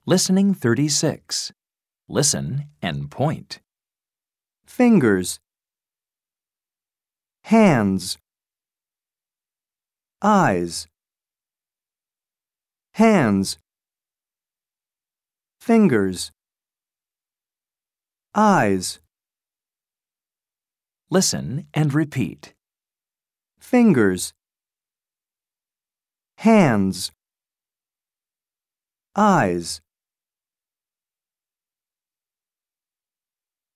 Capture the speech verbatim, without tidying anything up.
Listening thirty-six. Listen and point. Fingers, hands, eyes, hands, fingers, eyes. Listen and repeat. Fingers, hands, eyes.